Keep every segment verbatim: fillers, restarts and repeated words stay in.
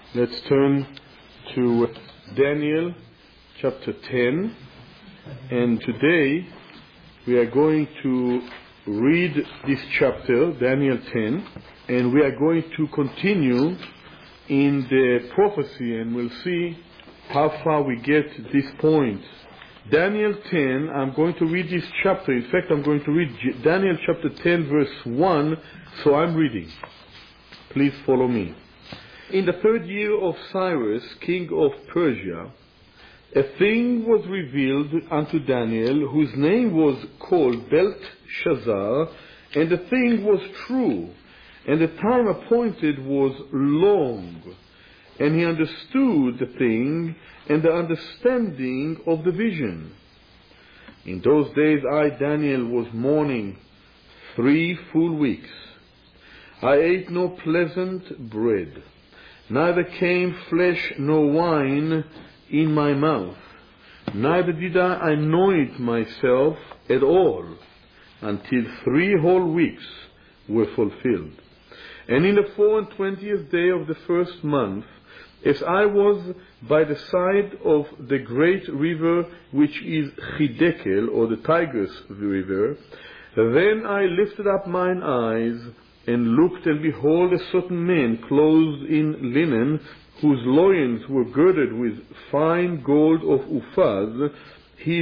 Let's turn to Daniel chapter ten, and today we are going to read this chapter, Daniel ten, and we are going to continue in the prophecy, and we'll see how far we get to this point. Daniel ten, I'm going to read this chapter. In fact, I'm going to read Daniel chapter ten verse one, so I'm reading. Please follow me. In the third year of Cyrus, king of Persia, a thing was revealed unto Daniel, whose name was called Belteshazzar, and the thing was true, and the time appointed was long. And he understood the thing, and the understanding of the vision. In those days I, Daniel, was mourning three full weeks. I ate no pleasant bread, neither came flesh nor wine in my mouth, neither did I anoint myself at all, until three whole weeks were fulfilled. And in the four and twentieth day of the first month, as I was by the side of the great river, which is Hidekel, or the Tigris river, then I lifted up mine eyes, and looked, and behold, a certain man clothed in linen, whose loins were girded with fine gold of Uphaz. His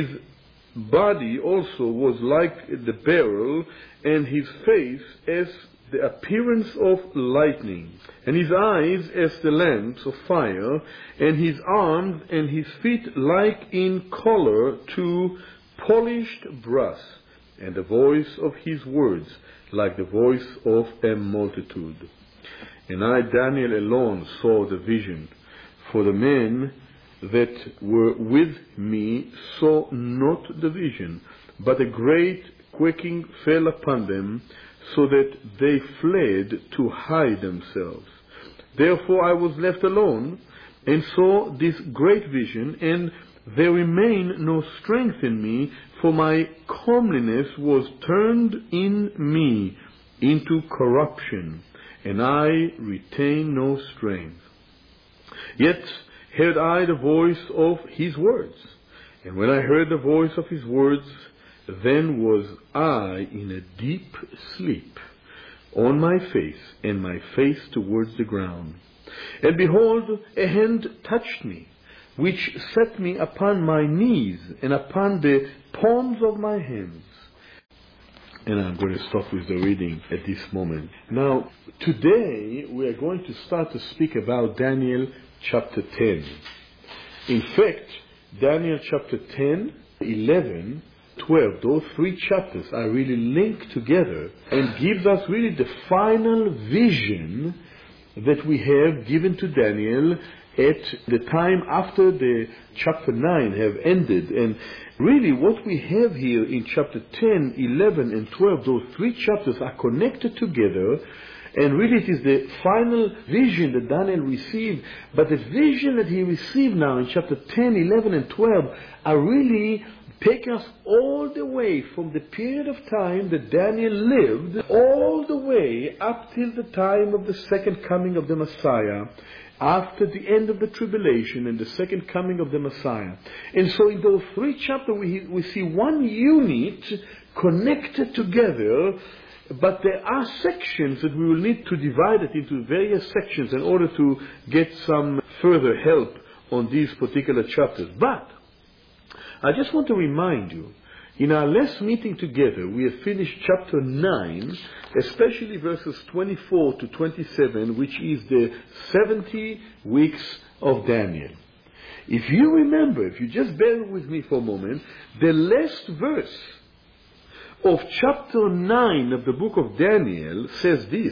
body also was like the beryl, and his face as the appearance of lightning, and his eyes as the lamps of fire, and his arms and his feet like in color to polished brass, and the voice of his words like the voice of a multitude. And I, Daniel, alone saw the vision, for the men that were with me saw not the vision, but a great quaking fell upon them, so that they fled to hide themselves. Therefore I was left alone, and saw this great vision, and there remained no strength in me, for my comeliness was turned in me into corruption, and I retained no strength. Yet heard I the voice of his words, and when I heard the voice of his words, then was I in a deep sleep, on my face, and my face towards the ground. And behold, a hand touched me, which set me upon my knees, and upon the palms of my hands. And I'm going to stop with the reading at this moment. Now, today we are going to start to speak about Daniel chapter ten. In fact, Daniel chapter ten, eleven, twelve, those three chapters are really linked together and gives us really the final vision that we have given to Daniel at the time after the chapter nine have ended. And really what we have here in chapter ten, eleven and twelve, those three chapters are connected together, and really it is the final vision that Daniel received. But the vision that he received now in chapter ten, eleven and twelve are really take us all the way from the period of time that Daniel lived, all the way up till the time of the second coming of the Messiah, after the end of the tribulation and the second coming of the Messiah. And so in those three chapters we, we see one unit connected together, but there are sections that we will need to divide it into various sections in order to get some further help on these particular chapters. But I just want to remind you, in our last meeting together, we have finished chapter nine, especially verses twenty-four to twenty-seven, which is the seventy weeks of Daniel. If you remember, if you just bear with me for a moment, the last verse of chapter nine of the book of Daniel says this: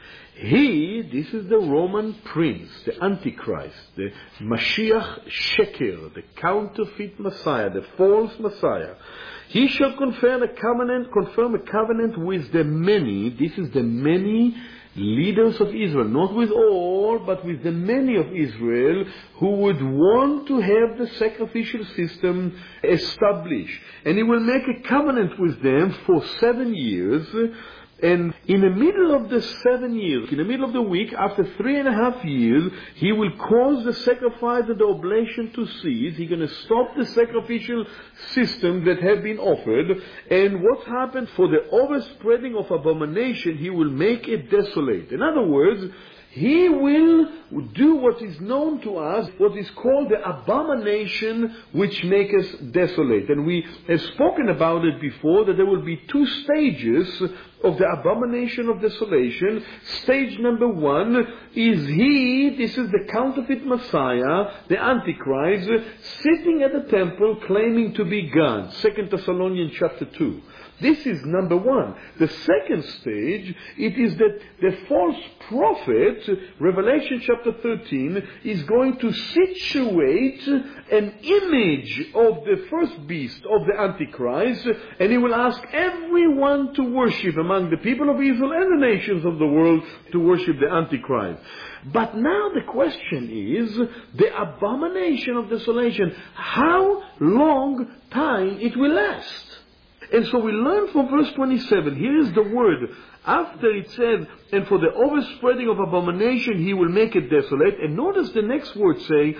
He, this is the Roman prince, the Antichrist, the Mashiach Sheker, the counterfeit Messiah, the false Messiah. He shall confirm a covenant, confirm a covenant with the many. This is the many leaders of Israel, not with all, but with the many of Israel who would want to have the sacrificial system established. And he will make a covenant with them for seven years. And in the middle of the seven years, in the middle of the week, after three and a half years, he will cause the sacrifice and the oblation to cease. He's going to stop the sacrificial system that have been offered. And what happened? For the overspreading of abomination, he will make it desolate. In other words, he will do what is known to us, what is called the abomination which makes us desolate. And we have spoken about it before, that there will be two stages of the abomination of desolation. Stage number one is he, this is the counterfeit Messiah, the Antichrist, sitting at the temple claiming to be God. Second Thessalonians chapter two. This is number one. The second stage, it is that the false prophet, Revelation chapter thirteen, is going to situate an image of the first beast, of the Antichrist, and he will ask everyone to worship among the people of Israel and the nations of the world to worship the Antichrist. But now the question is, the abomination of desolation, how long time it will last? And so we learn from verse twenty-seven, here is the word, after it said, and for the overspreading of abomination he will make it desolate, and notice the next word say,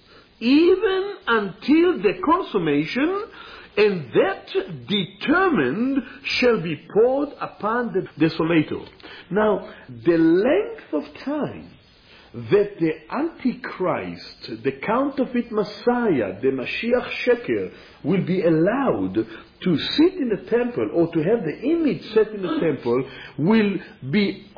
even until the consummation, and that determined shall be poured upon the desolator. Now, the length of time that the Antichrist, the counterfeit Messiah, the Mashiach Sheker, will be allowed to sit in the temple or to have the image set in the temple will be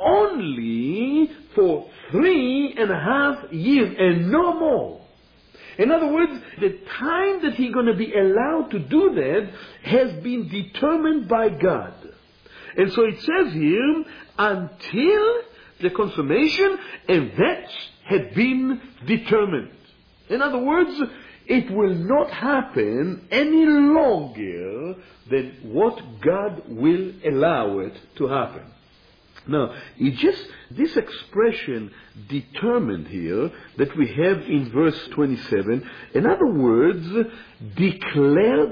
only for three and a half years and no more. In other words, the time that he's going to be allowed to do that has been determined by God. And so it says here, until the consummation, and that had been determined. In other words, it will not happen any longer than what God will allow it to happen. Now, it just, this expression determined here that we have in verse twenty-seven, in other words, declared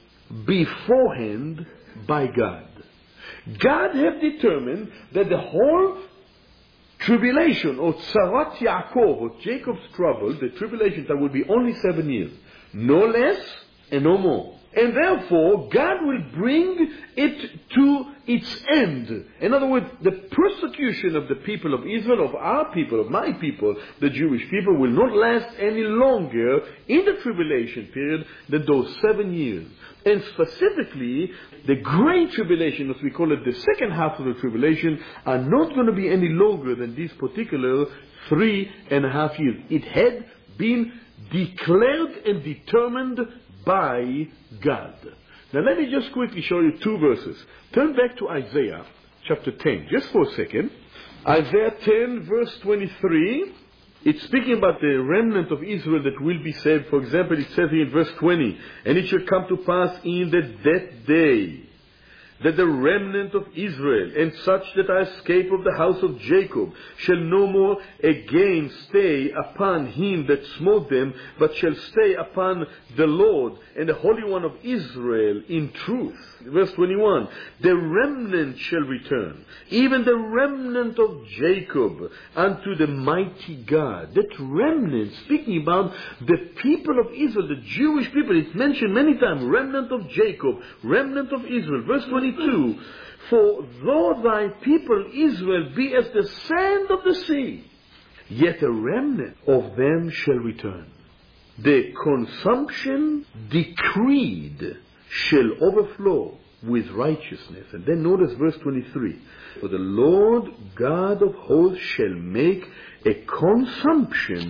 beforehand by God. God have determined that the whole tribulation, or Tzarat Yaakov, or Jacob's trouble, the tribulation that will be only seven years, no less and no more. And therefore, God will bring it to its end. In other words, the persecution of the people of Israel, of our people, of my people, the Jewish people, will not last any longer in the tribulation period than those seven years. And specifically, the great tribulation, as we call it, the second half of the tribulation, are not going to be any longer than these particular three and a half years. It had been declared and determined by God. Now let me just quickly show you two verses. Turn back to Isaiah chapter ten, just for a second. Isaiah ten, verse twenty-three. It's speaking about the remnant of Israel that will be saved. For example, it says here in verse twenty, and it shall come to pass in the that day that the remnant of Israel, and such that are escaped of the house of Jacob, shall no more again stay upon him that smote them, but shall stay upon the Lord and the Holy One of Israel in truth. Verse twenty-one, the remnant shall return, even the remnant of Jacob, unto the mighty God. That remnant, speaking about the people of Israel, the Jewish people, it's mentioned many times, remnant of Jacob, remnant of Israel. Verse twenty-two, for though thy people Israel be as the sand of the sea, yet a remnant of them shall return. The consumption decreed shall overflow with righteousness. And then notice verse twenty-three. For the Lord God of hosts shall make a consumption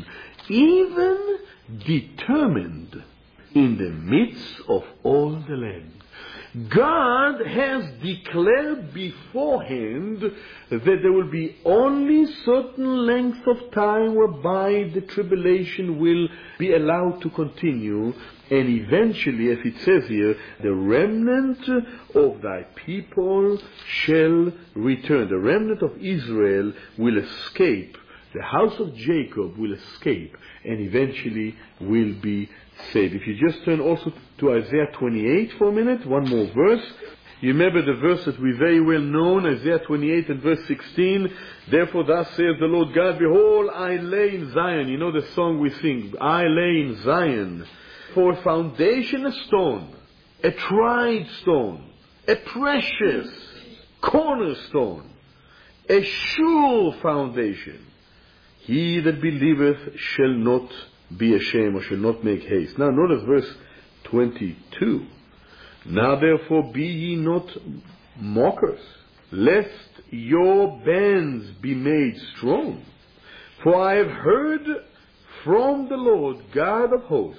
even determined in the midst of all the land. God has declared beforehand that there will be only certain length of time whereby the tribulation will be allowed to continue, and eventually, as it says here, the remnant of thy people shall return. The remnant of Israel will escape. The house of Jacob will escape and eventually will be saved. If you just turn also to Isaiah twenty-eight for a minute, one more verse. You remember the verse that we very well know, Isaiah twenty-eight and verse sixteen. Therefore thus saith the Lord God, behold, I lay in Zion. You know the song we sing, I lay in Zion for a foundation a stone, a tried stone, a precious cornerstone, a sure foundation. He that believeth shall not be ashamed, or shall not make haste. Now notice verse twenty-two. Now therefore be ye not mockers, lest your bands be made strong. For I have heard from the Lord God of hosts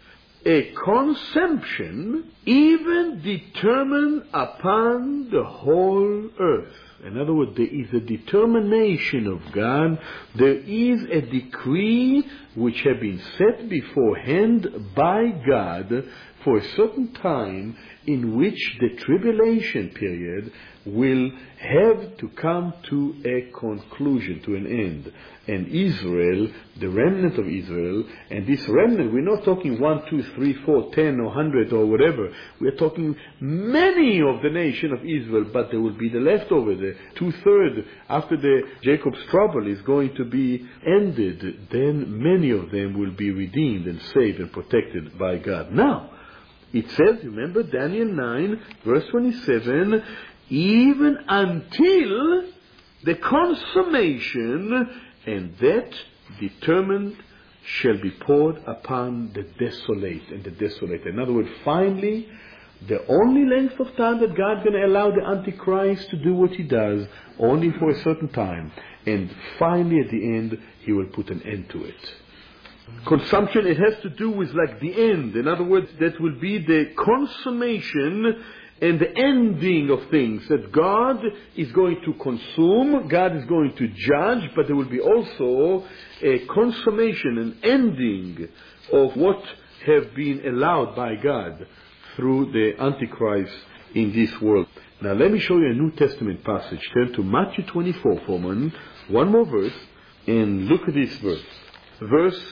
a consumption even determined upon the whole earth. In other words, there is a determination of God. There is a decree which had been set beforehand by God for a certain time in which the tribulation period will have to come to a conclusion, to an end. And Israel, the remnant of Israel, and this remnant, we're not talking one, two, three, four, ten, or hundred, or whatever. We're talking many of the nation of Israel, but there will be the leftover, the two-thirds, after the Jacob's trouble is going to be ended, then many of them will be redeemed and saved and protected by God. Now, it says, remember, Daniel nine, verse twenty-seven, even until the consummation, and that determined shall be poured upon the desolate and the desolate. In other words, finally, the only length of time that God's going to allow the Antichrist to do what he does, only for a certain time. And finally, at the end, he will put an end to it. Consumption, it has to do with like the end. In other words, that will be the consummation and the ending of things, that God is going to consume, God is going to judge, but there will be also a consummation, an ending of what have been allowed by God through the Antichrist in this world. Now let me show you a New Testament passage. Turn to Matthew twenty-four for a moment, one more verse, and look at this verse. Verse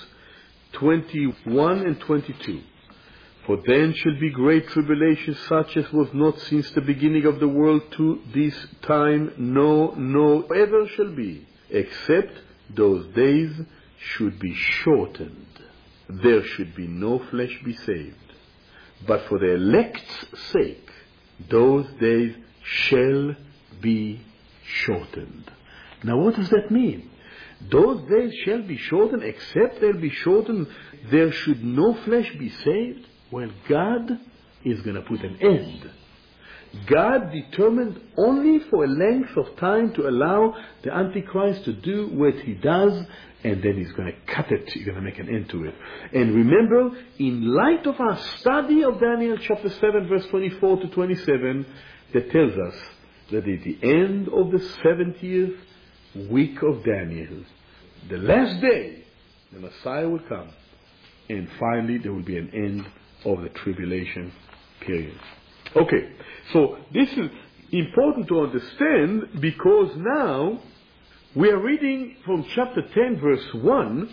twenty-one and twenty-two. For then shall be great tribulation, such as was not since the beginning of the world to this time, no, no, ever shall be, except those days should be shortened. There should be no flesh be saved. But for the elect's sake, those days shall be shortened. Now what does that mean? Those days shall be shortened, except they'll be shortened, there should no flesh be saved. Well, God is going to put an end. God determined only for a length of time to allow the Antichrist to do what he does, and then he's going to cut it, he's going to make an end to it. And remember, in light of our study of Daniel chapter seven, verse twenty-four to twenty-seven, that tells us that at the end of the seventieth week of Daniel, the last day, the Messiah will come, and finally there will be an end of the tribulation period. Okay, so this is important to understand, because now we are reading from chapter ten verse one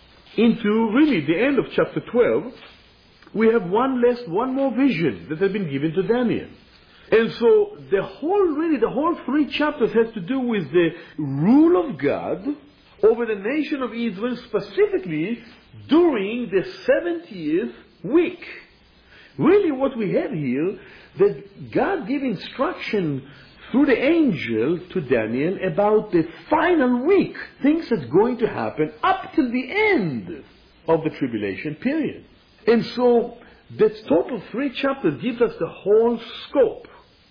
into really the end of chapter twelve. We have one last, one more vision that has been given to Daniel. And so the whole, really the whole three chapters has to do with the rule of God over the nation of Israel, specifically during the seventieth week. Really what we have here, that God gave instruction through the angel to Daniel about the final week, things that's going to happen up till the end of the tribulation period. And so that total three chapters gives us the whole scope.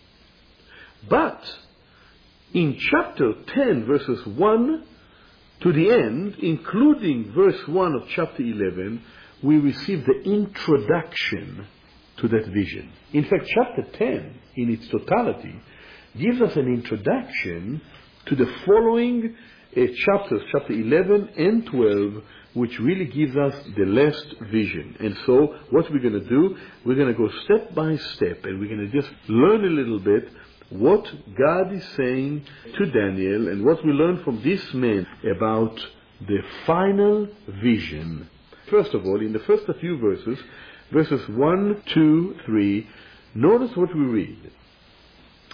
But in chapter ten, verses one to the end, including verse one of chapter eleven, we receive the introduction to that vision. In fact, chapter ten, in its totality, gives us an introduction to the following uh, chapters, chapter eleven and twelve, which really gives us the last vision. And so, what we're going to do, we're going to go step by step, and we're going to just learn a little bit what God is saying to Daniel, and what we learn from this man about the final vision. First of all, in the first few verses, verses one, two, three, notice what we read.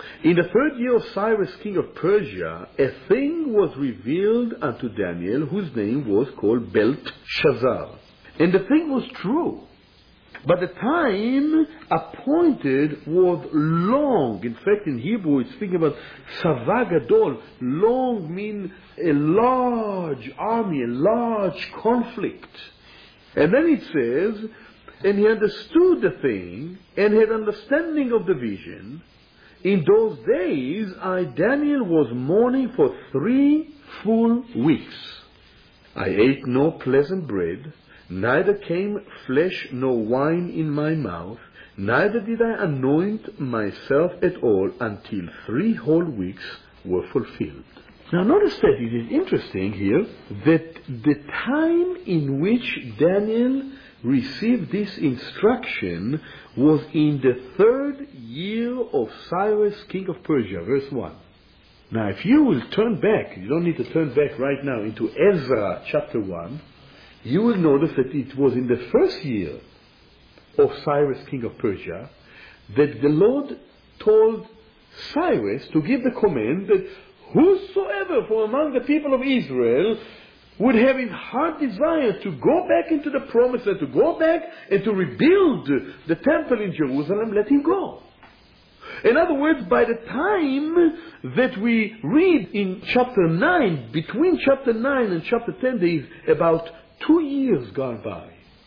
In the third year of Cyrus king of Persia, a thing was revealed unto Daniel, whose name was called Belteshazzar. And the thing was true. But the time appointed was long. In fact, in Hebrew, it's speaking about Sava Gadol. Long means a large army, a large conflict. And then it says, and he understood the thing, and had understanding of the vision. In those days, I, Daniel, was mourning for three full weeks. I ate no pleasant bread, neither came flesh nor wine in my mouth, neither did I anoint myself at all until three whole weeks were fulfilled. Now notice that it is interesting here that the time in which Daniel received this instruction was in the third year of Cyrus, king of Persia, verse one. Now if you will turn back, you don't need to turn back right now, into Ezra chapter one, you will notice that it was in the first year of Cyrus, king of Persia, that the Lord told Cyrus to give the command that whosoever from among the people of Israel would have in heart desire to go back into the promised land, to go back and to rebuild the temple in Jerusalem, let him go. In other words, by the time that we read in chapter nine, between chapter nine and chapter ten, there is about two years gone by.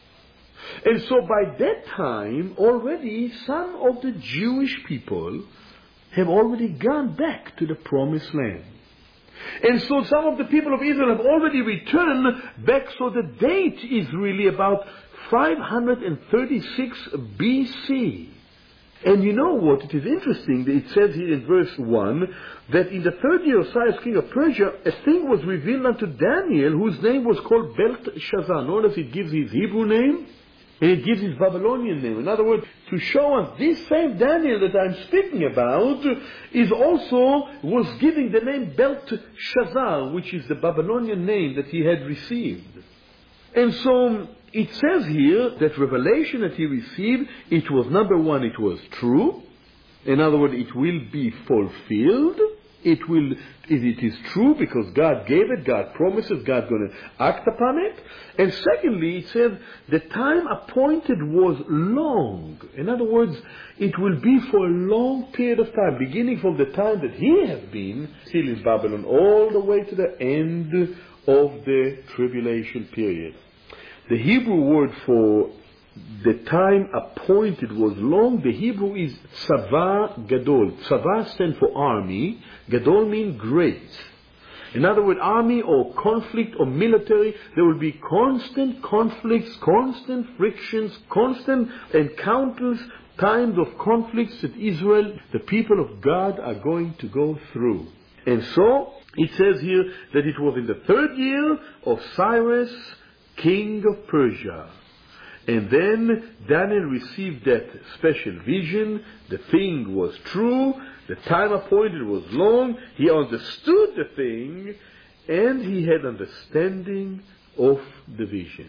And so by that time, already some of the Jewish people have already gone back to the promised land. And so some of the people of Israel have already returned back, so the date is really about five hundred thirty-six B C. And you know what? It is interesting that it says here in verse one that in the third year of Cyrus, king of Persia, a thing was revealed unto Daniel, whose name was called Belteshazzar. Notice it gives his Hebrew name and it gives his Babylonian name. In other words, to show us this same Daniel that I'm speaking about is also was giving the name Belteshazzar, which is the Babylonian name that he had received. And so it says here that revelation that he received, it was, number one, it was true. In other words, it will be fulfilled. It will, it is true because God gave it, God promises, God's going to act upon it. And secondly, it says the time appointed was long. In other words, it will be for a long period of time, beginning from the time that he has been still in Babylon, all the way to the end of the tribulation period. The Hebrew word for the time appointed was long. The Hebrew is Tzava Gadol. Tzava stands for army. Gadol means great. In other words, army or conflict or military, there will be constant conflicts, constant frictions, constant encounters, times of conflicts that Israel, the people of God, are going to go through. And so, it says here that it was in the third year of Cyrus, king of Persia. And then Daniel received that special vision. The thing was true. The time appointed was long. He understood the thing. And he had understanding of the vision.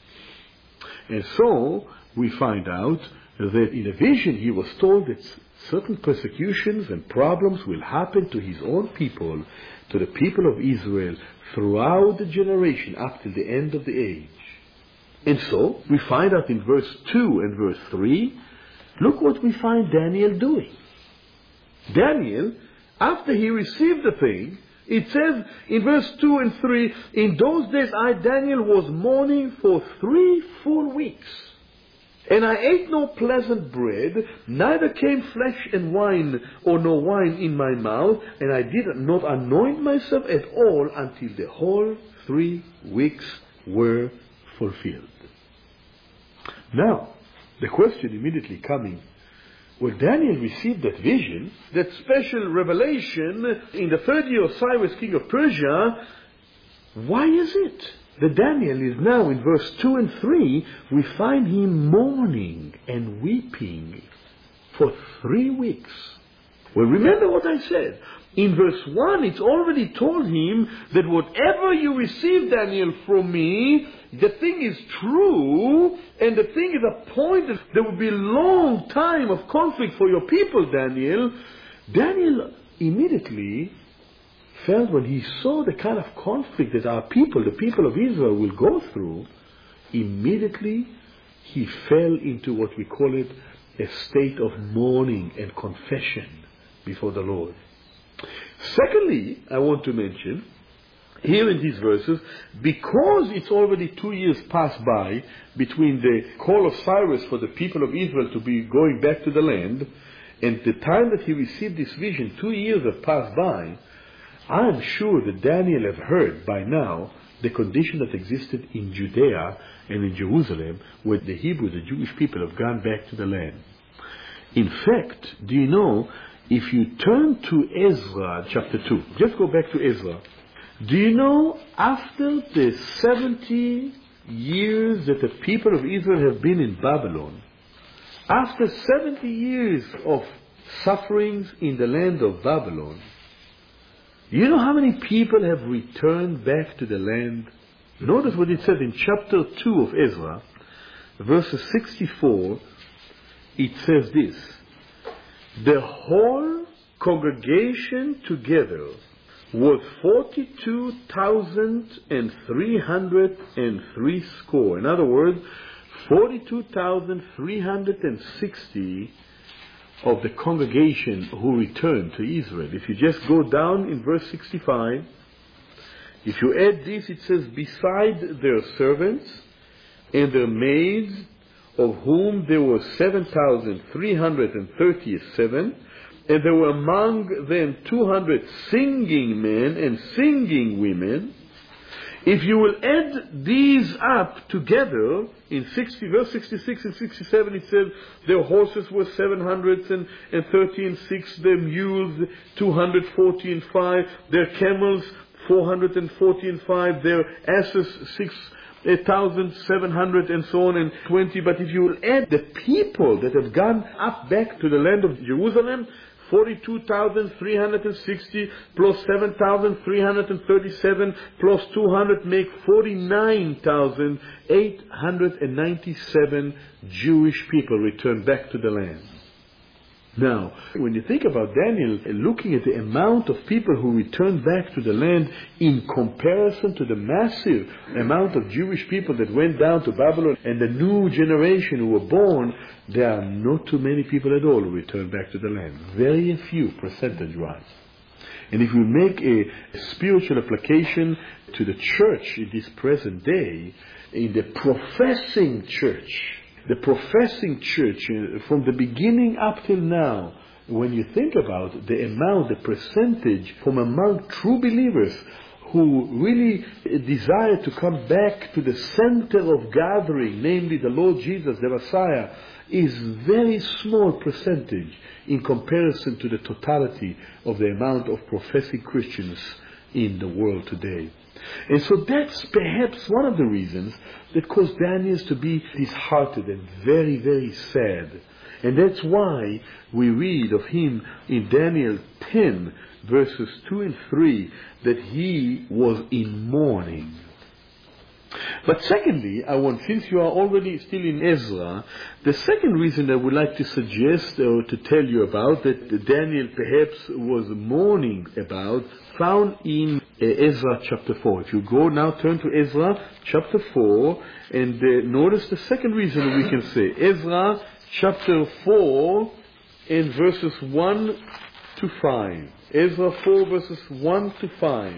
And so we find out that in a vision he was told that certain persecutions and problems will happen to his own people, to the people of Israel, throughout the generation up to the end of the age. And so, we find out in verse two and verse three, look what we find Daniel doing. Daniel, after he received the thing, it says in verse two and three, in those days I, Daniel, was mourning for three full weeks. And I ate no pleasant bread, neither came flesh and wine, or no wine in my mouth, and I did not anoint myself at all until the whole three weeks were fulfilled. Now, the question immediately coming, well, Daniel received that vision, that special revelation in the third year of Cyrus, king of Persia. Why is it that Daniel is now in verse two and three, we find him mourning and weeping for three weeks? Well, remember what I said. In verse one, it's already told him that whatever you receive, Daniel, from me, the thing is true, and the thing is appointed. There will be a long time of conflict for your people, Daniel. Daniel immediately felt, when he saw the kind of conflict that our people, the people of Israel, will go through, immediately he fell into what we call it a state of mourning and confession before the Lord. Secondly, I want to mention here in these verses, because it's already two years passed by between the call of Cyrus for the people of Israel to be going back to the land and the time that he received this vision, two years have passed by, I am sure that Daniel have heard by now the condition that existed in Judea and in Jerusalem, where the Hebrews, the Jewish people, have gone back to the land. In fact, do you know, if you turn to Ezra chapter two, just go back to Ezra, do you know, after the seventy years that the people of Israel have been in Babylon, after seventy years of sufferings in the land of Babylon, you know how many people have returned back to the land? Notice what it said in chapter two of Ezra, verses sixty-four, it says this: the whole congregation together was forty-two thousand three hundred three score. In other words, forty-two thousand three hundred sixty of the congregation who returned to Israel. If you just go down in verse sixty-five, if you add this, it says, beside their servants and their maids, of whom there were seven thousand three hundred thirty-seven, and there were among them two hundred singing men and singing women. If you will add these up together, in sixty, verse sixty-six and sixty-seven, it says their horses were seven hundred thirty and six, their mules two hundred forty and five, their camels four hundred forty and five, their asses six thousand seven hundred and so on and twenty. But if you will add the people that have gone up back to the land of Jerusalem, forty-two thousand three hundred sixty plus seven thousand three hundred thirty-seven plus two hundred make forty-nine thousand eight hundred ninety-seven Jewish people returned back to the land. Now, when you think about Daniel looking at the amount of people who returned back to the land in comparison to the massive amount of Jewish people that went down to Babylon and the new generation who were born, there are not too many people at all who returned back to the land. Very few percentage-wise. And if we make a spiritual application to the church in this present day, in the professing church, the professing church, uh, from the beginning up till now, when you think about the amount, the percentage from among true believers who really desire to come back to the center of gathering, namely the Lord Jesus, the Messiah, is very small percentage in comparison to the totality of the amount of professing Christians in the world today. And so that's perhaps one of the reasons that caused Daniel to be disheartened and very, very sad. And that's why we read of him in Daniel ten, verses two and three, that he was in mourning. But secondly, I want, since you are already still in Ezra, the second reason I would like to suggest or to tell you about that Daniel perhaps was mourning about, found in uh, Ezra chapter four. If you go now, turn to Ezra chapter four, and uh, notice the second reason we can say. Ezra chapter four and verses one to five. Ezra four verses one to five.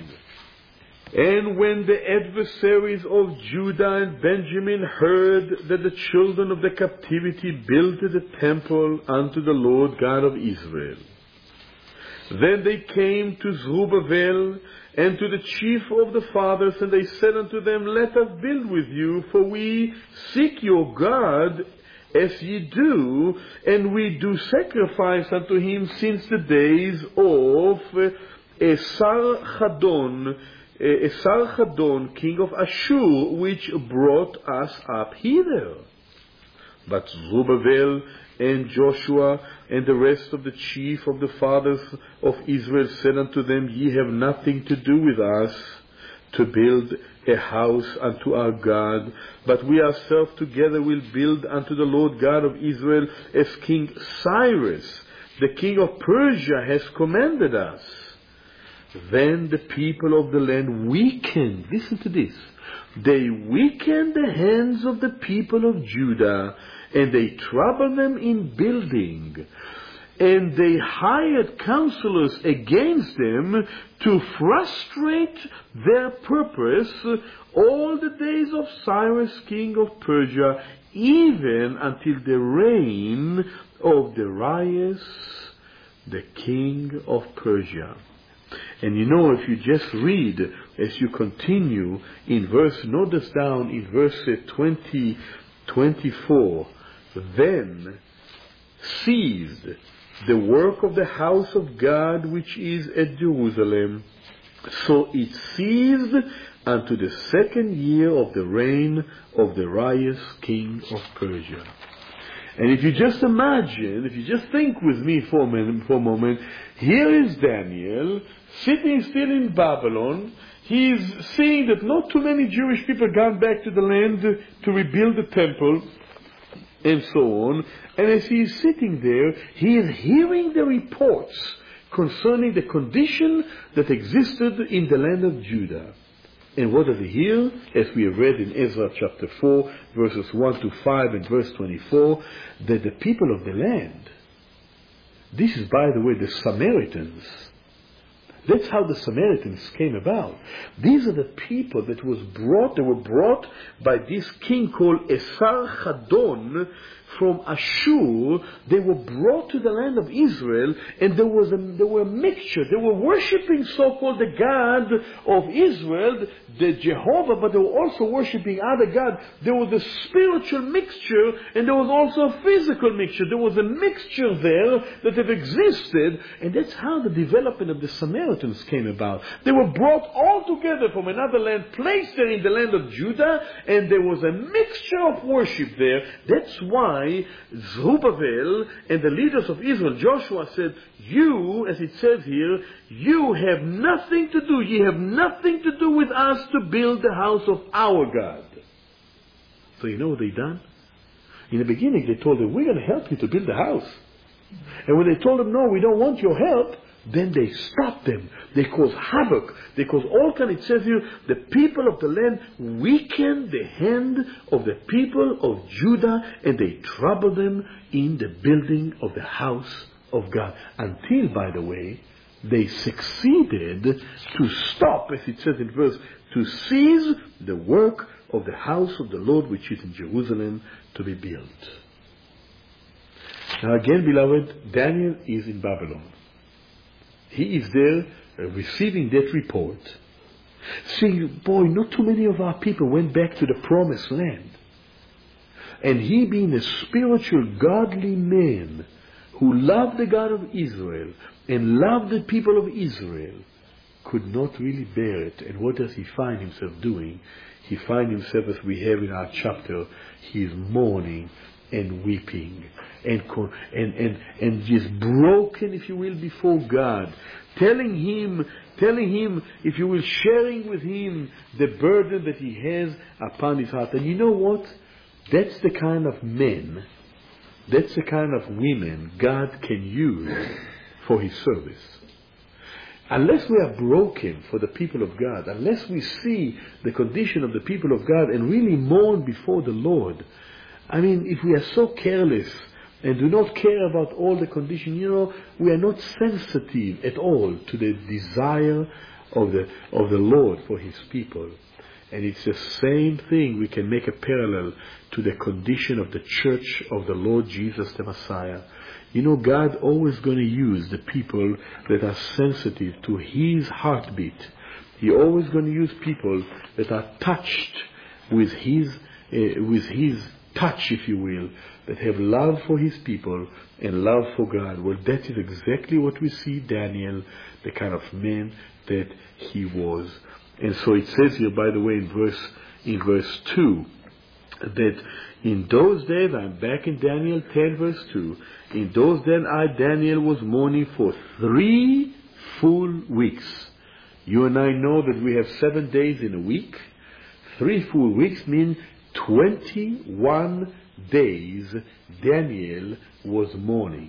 And when the adversaries of Judah and Benjamin heard that the children of the captivity built the temple unto the Lord God of Israel, then they came to Zerubbabel and to the chief of the fathers, and they said unto them, Let us build with you, for we seek your God as ye do, and we do sacrifice unto him since the days of Esarhaddon, Esarhaddon, king of Ashur, which brought us up hither. But Zerubbabel and Joshua and the rest of the chief of the fathers of Israel said unto them, Ye have nothing to do with us to build a house unto our God, but we ourselves together will build unto the Lord God of Israel, as King Cyrus the king of Persia has commanded us. Then the people of the land weakened, listen to this, they weakened the hands of the people of Judah, and they troubled them in building. And they hired counselors against them to frustrate their purpose all the days of Cyrus king of Persia, even until the reign of Darius the king of Persia. And you know, if you just read as you continue in verse, notice down in verse twenty, twenty-four, then ceased the work of the house of God which is at Jerusalem. So it ceased unto the second year of the reign of Darius king of Persia. And if you just imagine, if you just think with me for a minute, for a moment, here is Daniel sitting still in Babylon. He's seeing that not too many Jewish people gone back to the land to rebuild the temple, and so on. And as he is sitting there, he is hearing the reports concerning the condition that existed in the land of Judah. And what does he hear? As we have read in Ezra chapter four, verses one to five and verse twenty-four, that the people of the land, this is, by the way, the Samaritans. That's how the Samaritans came about. These are the people that was brought, they were brought by this king called Esarhaddon from Ashur. They were brought to the land of Israel, and there was a, there were a mixture. They were worshipping so-called the God of Israel, the Jehovah, but they were also worshipping other gods. There was a spiritual mixture, and there was also a physical mixture. There was a mixture there that have existed, and that's how the development of the Samaritans came about. They were brought all together from another land, placed there in the land of Judah, and there was a mixture of worship there. That's why Zerubbabel and the leaders of Israel, Joshua, said, you, as it says here, you have nothing to do, ye have nothing to do with us to build the house of our God. So you know what they done? In the beginning they told them, we're going to help you to build the house. And when they told them, no, we don't want your help, then they stopped them. They caused havoc. They caused all kind. It says here, the people of the land weakened the hand of the people of Judah, and they troubled them in the building of the house of God. Until, by the way, they succeeded to stop, as it says in verse, to seize the work of the house of the Lord which is in Jerusalem to be built. Now again, beloved, Daniel is in Babylon. He is there uh, receiving that report, saying, boy, not too many of our people went back to the promised land. And he, being a spiritual, godly man who loved the God of Israel and loved the people of Israel, could not really bear it. And what does he find himself doing? He finds himself, as we have in our chapter, he is mourning and weeping and, and, and, and just broken, if you will, before God, telling him, telling him, if you will, sharing with him the burden that he has upon his heart. And you know what? That's the kind of men, that's the kind of women God can use for his service. Unless we are broken for the people of God, unless we see the condition of the people of God and really mourn before the Lord, I mean, if we are so careless and do not care about all the condition, you know, we are not sensitive at all to the desire of the of the Lord for his people. And it's the same thing, we can make a parallel to the condition of the church of the Lord Jesus the Messiah. You know, God always going to use the people that are sensitive to his heartbeat. He always going to use people that are touched with his uh, with his touch, if you will, that have love for his people and love for God. Well, that is exactly what we see Daniel, the kind of man that he was. And so it says here, by the way, in verse in verse two, that in those days, I'm back in Daniel ten verse two, in those days I, Daniel, was mourning for three full weeks. You and I know that we have seven days in a week. Three full weeks mean twenty-one days Daniel was mourning.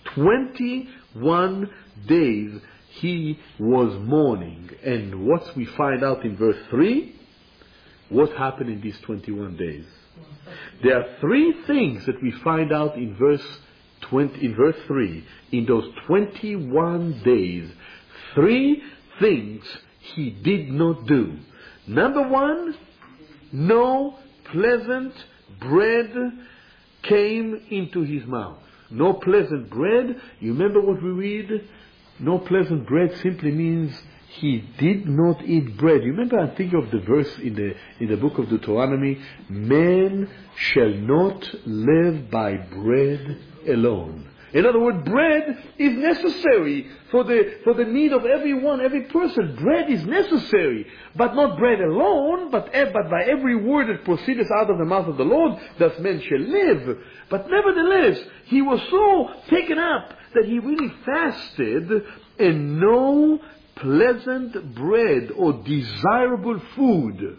twenty-one days he was mourning. And what we find out in verse three, what happened in these twenty-one days? There are three things that we find out in verse twenty, in verse three. In those twenty-one days, three things he did not do. Number one, no pleasant bread came into his mouth. No pleasant bread. You remember what we read? No pleasant bread simply means he did not eat bread. You remember, I think of the verse in the in the book of Deuteronomy, man shall not live by bread alone. In other words, bread is necessary for the for the need of everyone, every person. Bread is necessary, but not bread alone, but, but by every word that proceedeth out of the mouth of the Lord, thus men shall live. But nevertheless, he was so taken up that he really fasted, and no pleasant bread or desirable food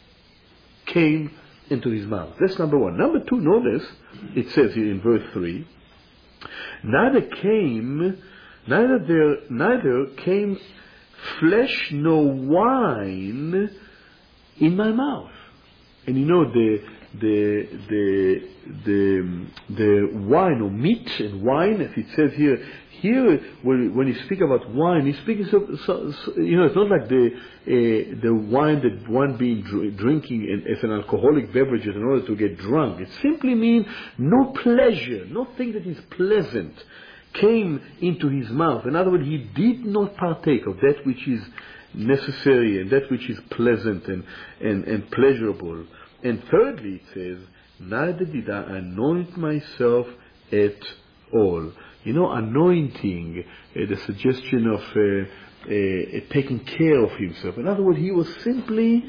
came into his mouth. That's number one. Number two, notice, it says here in verse three, neither came, neither there, neither came flesh nor wine in my mouth. And you know, the the the the the wine or meat and wine, as it says here. Here, when, when you speak about wine, he's speaking so, so, so you know, it's not like the uh, the wine that one being dr- drinking in, as an alcoholic beverage in order to get drunk. It simply means no pleasure, nothing that is pleasant came into his mouth. In other words, he did not partake of that which is necessary and that which is pleasant and, and, and pleasurable. And thirdly, it says, neither did I anoint myself at all. You know, anointing, uh, the suggestion of uh, uh, uh, taking care of himself. In other words, he was simply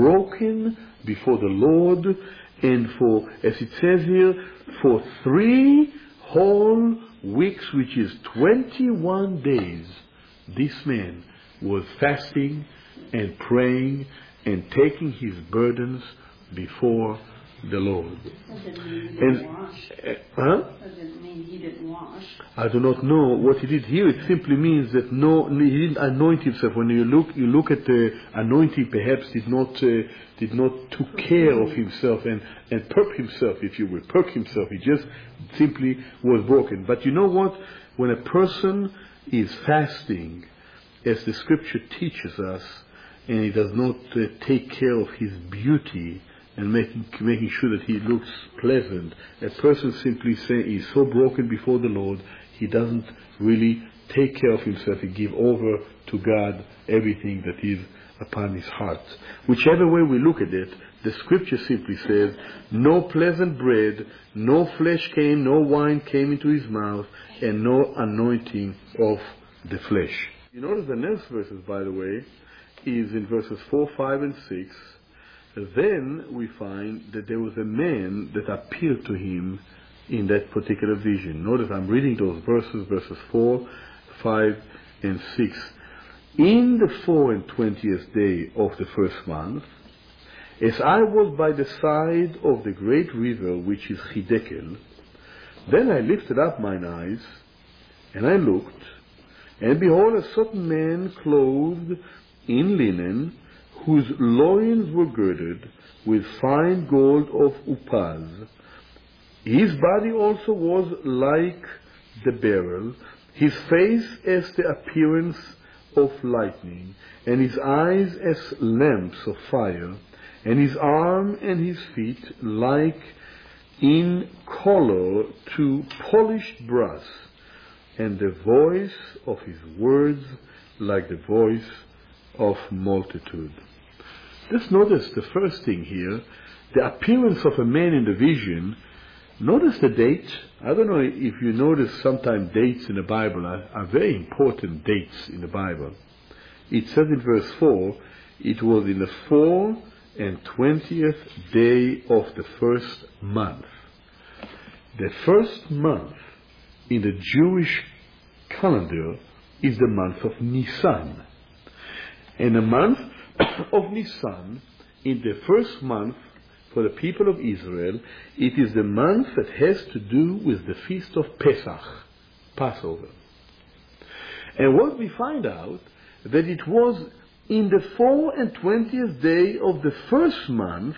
broken before the Lord, and for, as it says here, for three whole weeks, which is twenty-one days, this man was fasting and praying and taking his burdens before the Lord. That didn't mean he And, didn't wash. uh, huh? That didn't mean he didn't wash. I do not know what he did here. It simply means that no, he didn't anoint himself. When you look, you look at the anointing, perhaps did not uh, did not took care of himself and and perk himself, if you will, perk himself. He just simply was broken. But you know what? When a person is fasting, as the Scripture teaches us, and he does not uh, take care of his beauty and making making sure that he looks pleasant, a person simply say he's so broken before the Lord, he doesn't really take care of himself. He give over to God everything that is upon his heart. Whichever way we look at it, the Scripture simply says, no pleasant bread, no flesh came, no wine came into his mouth, and no anointing of the flesh. You notice the next verses, by the way, is in verses four, five, and six. Then we find that there was a man that appeared to him in that particular vision. Notice I'm reading those verses, verses four, five, and six. In the four and twentieth day of the first month, as I was by the side of the great river which is Hidekel, then I lifted up mine eyes, and I looked, and behold, a certain man clothed in linen, whose loins were girded with fine gold of Upaz. His body also was like the beryl, his face as the appearance of lightning, and his eyes as lamps of fire, and his arm and his feet like in color to polished brass, and the voice of his words like the voice of multitude. Just notice the first thing here, the appearance of a man in the vision. Notice the date. I don't know if you notice sometimes dates in the Bible are, are very important dates in the Bible. It says in verse four, it was in the four and twentieth day of the first month. The first month in the Jewish calendar is the month of Nisan. And the month of Nisan, in the first month for the people of Israel, it is the month that has to do with the feast of Pesach. Passover. And what we find out, that it was in the four and twentieth day of the first month,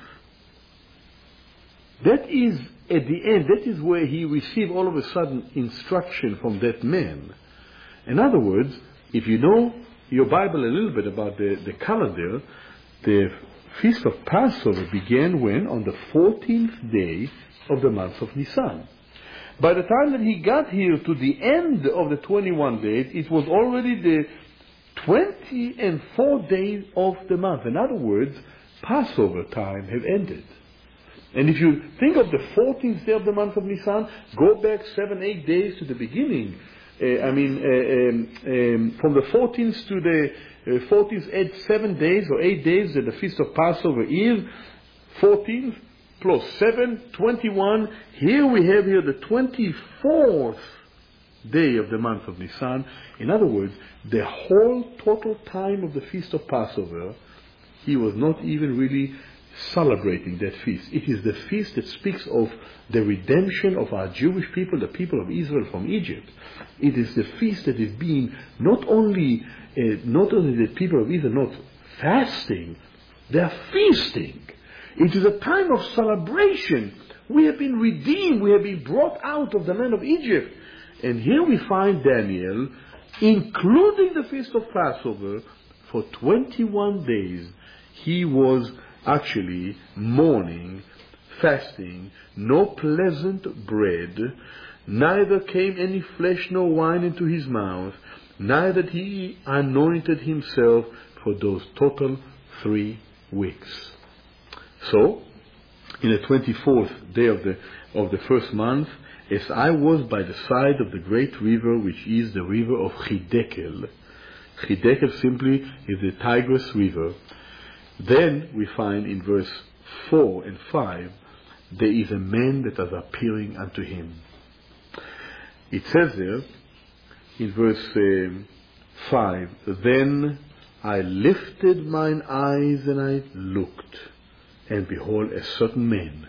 that is at the end, that is where he received all of a sudden instruction from that man. In other words, if you know your Bible a little bit about the, the calendar, the Feast of Passover began when? On the fourteenth day of the month of Nisan. By the time that he got here to the end of the twenty-one days, it was already the twenty-fourth day of the month. In other words, Passover time had ended. And if you think of the fourteenth day of the month of Nisan, go back seven, eight days to the beginning. Uh, I mean, uh, um, um, from the fourteenth to the uh, fourteenth, eight, seven days or eight days that the Feast of Passover is, fourteenth plus seven, twenty-one. Here we have here the twenty-fourth day of the month of Nisan. In other words, the whole total time of the Feast of Passover, he was not even really celebrating that feast. It is the feast that speaks of the redemption of our Jewish people, the people of Israel from Egypt. It is the feast that is being not only uh, not only the people of Israel not fasting, they are feasting. It is a time of celebration. We have been redeemed. We have been brought out of the land of Egypt. And here we find Daniel, including the Feast of Passover, for twenty-one days, he was actually mourning, fasting, no pleasant bread, neither came any flesh nor wine into his mouth, neither did he anointed himself for those total three weeks. So, in the twenty-fourth day of the of the first month, as I was by the side of the great river, which is the river of Chidekel. Chidekel simply is the Tigris River. Then we find in verse four and five, there is a man that is appearing unto him. It says there, in verse uh, five, then I lifted mine eyes and I looked, and behold, a certain man.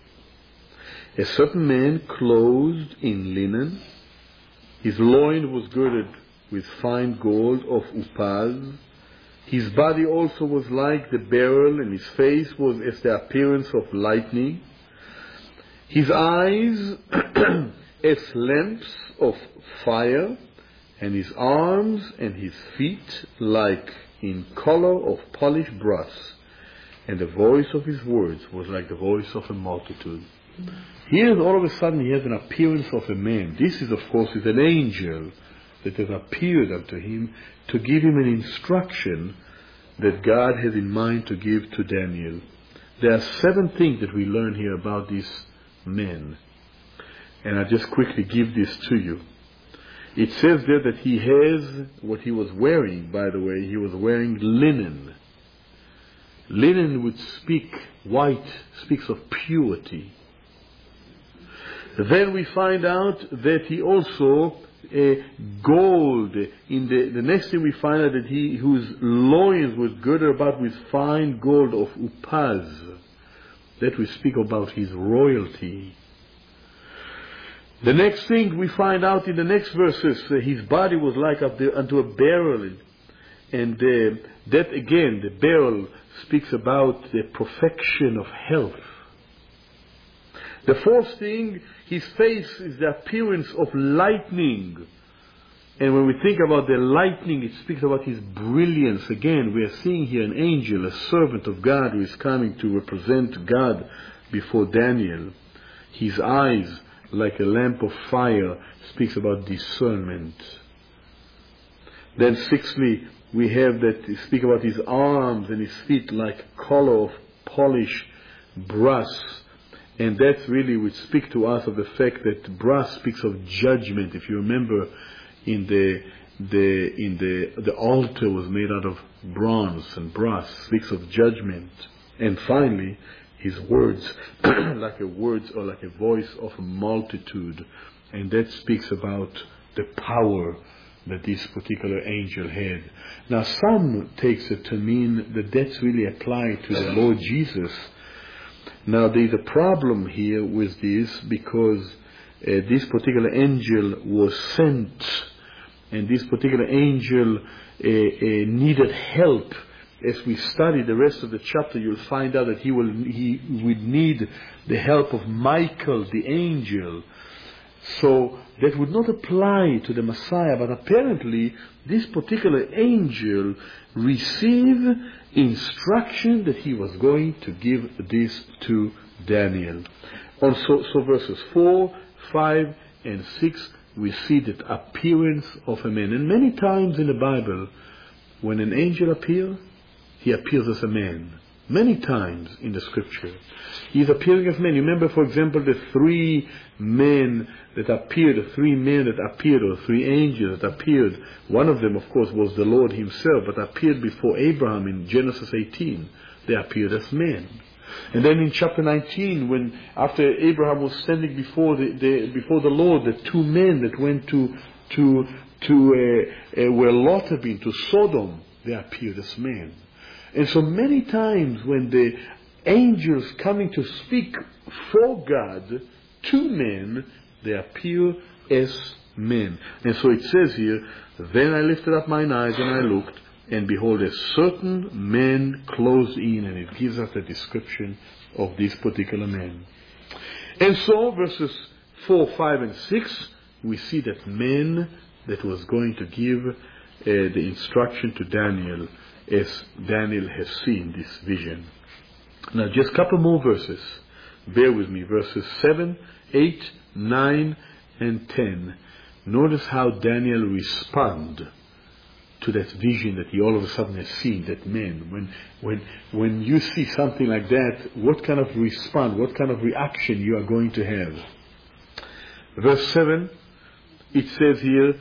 A certain man clothed in linen, his loin was girded with fine gold of Upaz, his body also was like the beryl, and his face was as the appearance of lightning, his eyes as lamps of fire, and his arms and his feet like in color of polished brass, and the voice of his words was like the voice of a multitude. Here all of a sudden he has an appearance of a man. This is of course is an angel that has appeared unto him to give him an instruction that God has in mind to give to Daniel. There are seven things that we learn here about this man. And I'll just quickly give this to you. It says there that he has, what he was wearing, by the way, he was wearing linen. Linen would speak, white speaks of purity. Then we find out that he also uh, gold. In the, the next thing we find out that he whose loins was girded about with fine gold of Upaz. That we speak about his royalty. The next thing we find out in the next verses, uh, his body was like up there unto a beryl, and uh, that again, the beryl speaks about the perfection of health. The fourth thing, his face is the appearance of lightning. And when we think about the lightning, it speaks about his brilliance. Again, we are seeing here an angel, a servant of God who is coming to represent God before Daniel. His eyes, like a lamp of fire, speaks about discernment. Then sixthly, we have that he speaks about his arms and his feet like color of polished brass. And that really would speak to us of the fact that brass speaks of judgment. If you remember, in the the in the the altar was made out of bronze, and brass speaks of judgment. And finally, his words, like a words or like a voice of a multitude, and that speaks about the power that this particular angel had. Now, some takes it to mean that that's really applied to the Lord Jesus. Now, there's a problem here with this, because this particular angel was sent, and this particular angel uh, uh, needed help. As we study the rest of the chapter, you'll find out that he will he would need the help of Michael, the angel. So that would not apply to the Messiah, but apparently this particular angel received instruction that he was going to give this to Daniel. Also, so verses four, five, and six, we see that appearance of a man. And many times in the Bible, when an angel appears, he appears as a man. Many times in the scripture, he is appearing as men. You remember, for example, the three men that appeared, the three men that appeared, or three angels that appeared. One of them, of course, was the Lord himself, but appeared before Abraham in Genesis eighteen. They appeared as men. And then in chapter nineteen, when after Abraham was standing before the, the before the Lord, the two men that went to to to uh, uh, where Lot had been, to Sodom, they appeared as men. And so many times when the angels coming to speak for God to men, they appear as men. And so it says here, then I lifted up mine eyes and I looked, and behold, a certain man closed in, and it gives us a description of this particular man. And so verses four, five, and six, we see that man that was going to give uh, the instruction to Daniel, as Daniel has seen this vision. Now just a couple more verses. Bear with me. Verses seven, eight, nine, and ten. Notice how Daniel responds to that vision that he all of a sudden has seen, that man. When, when, when you see something like that, what kind of response, what kind of reaction you are going to have? Verse seven, it says here,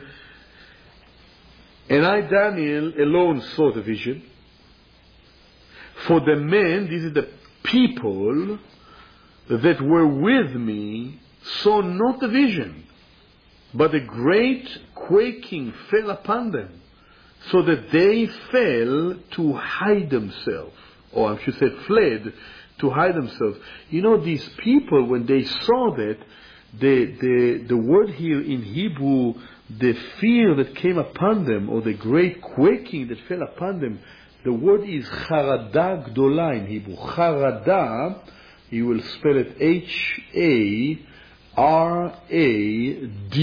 and I, Daniel, alone saw the vision. For the men, these are the people that were with me, saw not the vision, but a great quaking fell upon them, so that they fell to hide themselves, or I should say fled to hide themselves. You know, these people, when they saw that, the, the, the word here in Hebrew, the fear that came upon them, or the great quaking that fell upon them, the word is charada gdola in Hebrew. Charada, you will spell it H A R A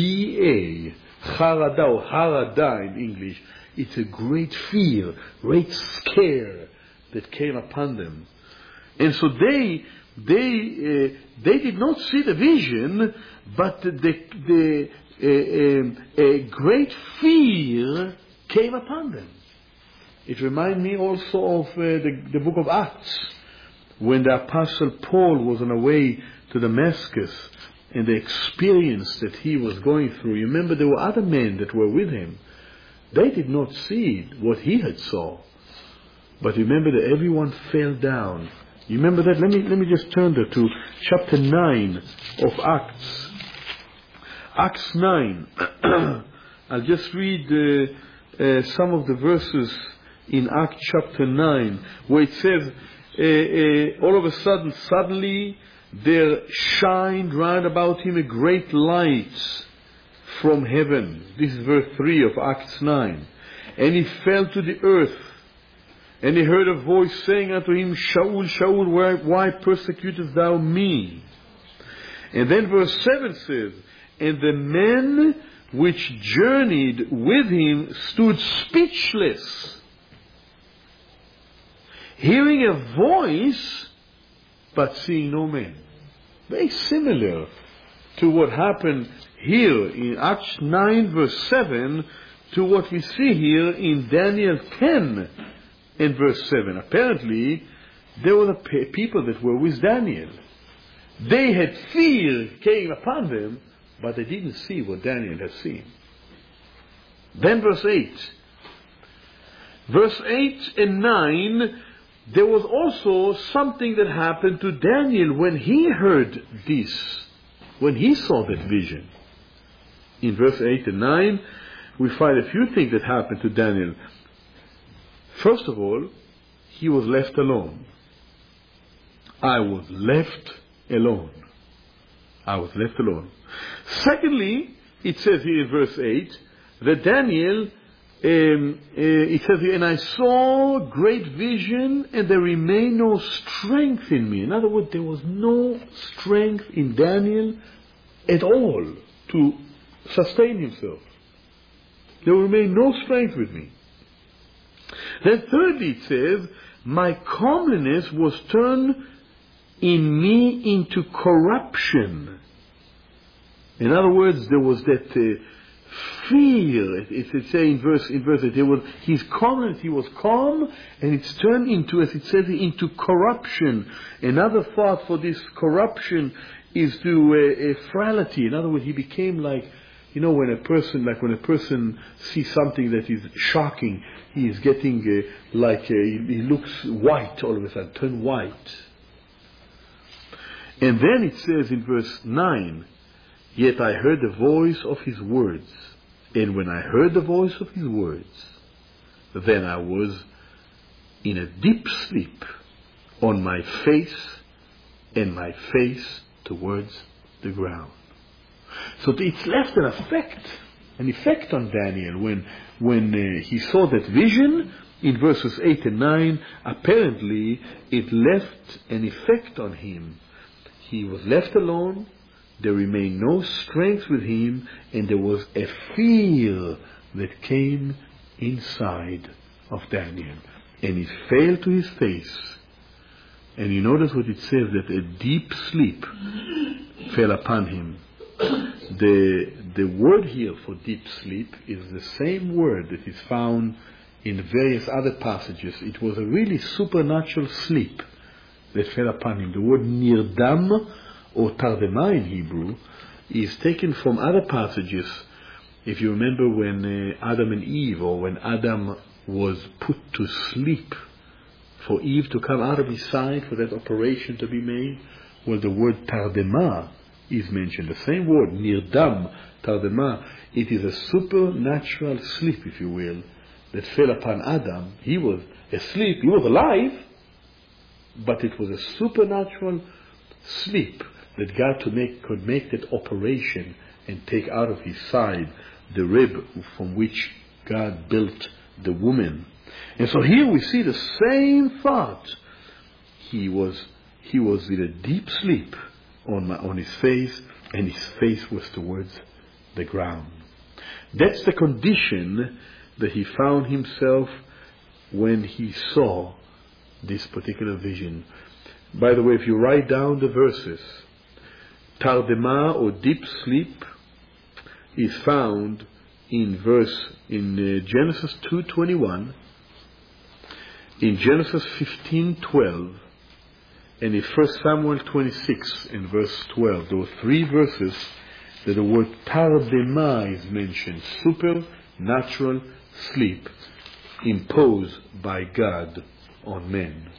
D A. Charada, or harada in English. It's a great fear, great scare that came upon them. And so they, they, uh, they did not see the vision, but the, the, A, a, a great fear came upon them. It reminds me also of uh, the, the book of Acts, when the Apostle Paul was on the way to Damascus, and the experience that he was going through. You remember there were other men that were with him. They did not see what he had saw. But remember that everyone fell down. You remember that? Let me, let me just turn there to chapter nine of Acts. Acts nine. I'll just read uh, uh, some of the verses in Acts chapter nine, where it says, uh, uh, all of a sudden, suddenly, there shined round about him a great light from heaven. This is verse three of Acts nine. And he fell to the earth, and he heard a voice saying unto him, Shaul, Shaul, why, why persecutest thou me? And then verse seven says, and the men which journeyed with him stood speechless, hearing a voice, but seeing no man. Very similar to what happened here in Acts nine verse seven, to what we see here in Daniel ten and verse seven. Apparently, there were the people that were with Daniel. They had fear came upon them, but they didn't see what Daniel had seen. Then verse eight. Verse eight and nine, there was also something that happened to Daniel when he heard this, when he saw that vision. In verse eight and nine, we find a few things that happened to Daniel. First of all, he was left alone. I was left alone. I was left alone. Secondly, it says here in verse eight, that Daniel, um, uh, it says here, and I saw great vision, and there remained no strength in me. In other words, there was no strength in Daniel at all to sustain himself. There remained no strength with me. Then thirdly it says, my comeliness was turned in me into corruption. In other words, there was that uh, fear. It, it, it says in verse in verse eight, there was his calmness. He was calm, and it's turned into, as it says, into corruption. Another thought for this corruption is to uh, a frailty. In other words, he became like, you know, when a person, like when a person sees something that is shocking, he is getting uh, like uh, he, he looks white all of a sudden, turn white. And then it says in verse nine, yet I heard the voice of his words, and when I heard the voice of his words, then I was in a deep sleep, on my face, and my face towards the ground. So it's left an effect, an effect on Daniel when when uh, he saw that vision in verses eight and nine. Apparently, it left an effect on him. He was left alone. There remained no strength with him, and there was a fear that came inside of Daniel, and it fell to his face. And you notice what it says, that a deep sleep fell upon him. The the word here for deep sleep is the same word that is found in various other passages. It was a really supernatural sleep that fell upon him. The word nirdam, or tardema in Hebrew, is taken from other passages. If you remember when uh, Adam and Eve, or when Adam was put to sleep, for Eve to come out of his side, for that operation to be made, well, the word tardema is mentioned. The same word, nirdam, tardema. It is a supernatural sleep, if you will, that fell upon Adam. He was asleep. He was alive, but it was a supernatural sleep that God to make, could make that operation and take out of his side the rib from which God built the woman. And so here we see the same thought. He was he was in a deep sleep on my, on his face, and his face was towards the ground. That's the condition that he found himself when he saw this particular vision. By the way, if you write down the verses, tardema, or deep sleep, is found in verse in uh, Genesis two twenty-one, in Genesis fifteen twelve, and in First Samuel twenty-six in verse twelve. There were three verses that the word tardema is mentioned, supernatural sleep imposed by God on men.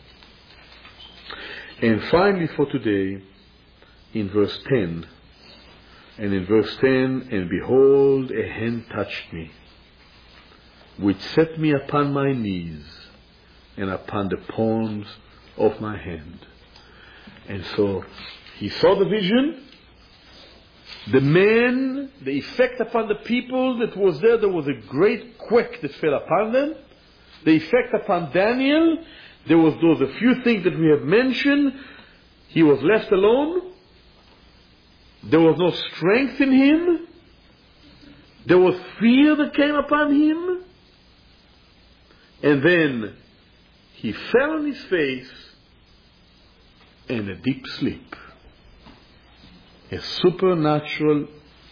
And finally for today, in verse ten, and in verse ten, and behold, a hand touched me, which set me upon my knees, and upon the palms of my hand. And so he saw the vision, the man, the effect upon the people that was there. There was a great quake that fell upon them. The effect upon Daniel, there was those a few things that we have mentioned. He was left alone. There was no strength in him. There was fear that came upon him. And then he fell on his face in a deep sleep. A supernatural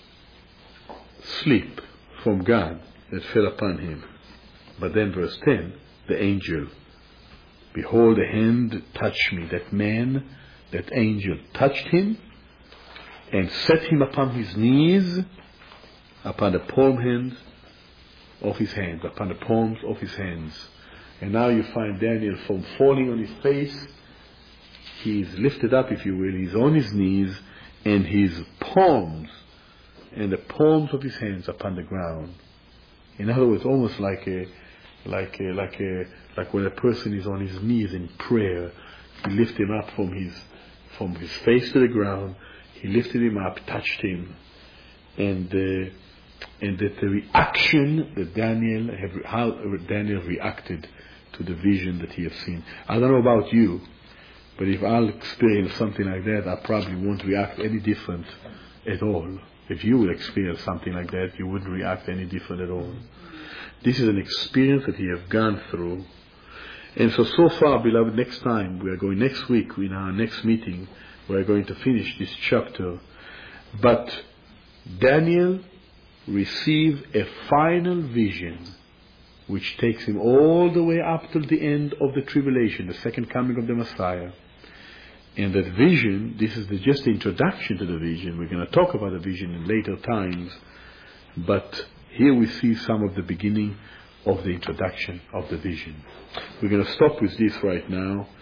sleep from God that fell upon him. But then verse ten, the angel, behold, a hand touched me. That man, that angel touched him and set him upon his knees, upon the palm hands of his hands, upon the palms of his hands. And now you find Daniel, from falling on his face, he's lifted up, if you will, he's on his knees, and his palms and the palms of his hands upon the ground. In other words, almost like a, like a, like a, like when a person is on his knees in prayer, you lift him up from his, from his face to the ground. He lifted him up, touched him, and uh, and that the reaction that Daniel have, how Daniel reacted to the vision that he has seen. I don't know about you, but if I'll experience something like that, I probably won't react any different at all. If you will experience something like that, you wouldn't react any different at all. This is an experience that he have gone through. And so, so far, beloved, next time, we are going next week, in our next meeting, we are going to finish this chapter. But Daniel received a final vision which takes him all the way up till the end of the tribulation, the second coming of the Messiah. And that vision, this is the, just the introduction to the vision. We're going to talk about the vision in later times. But here we see some of the beginning of the introduction of the vision. We're going to stop with this right now.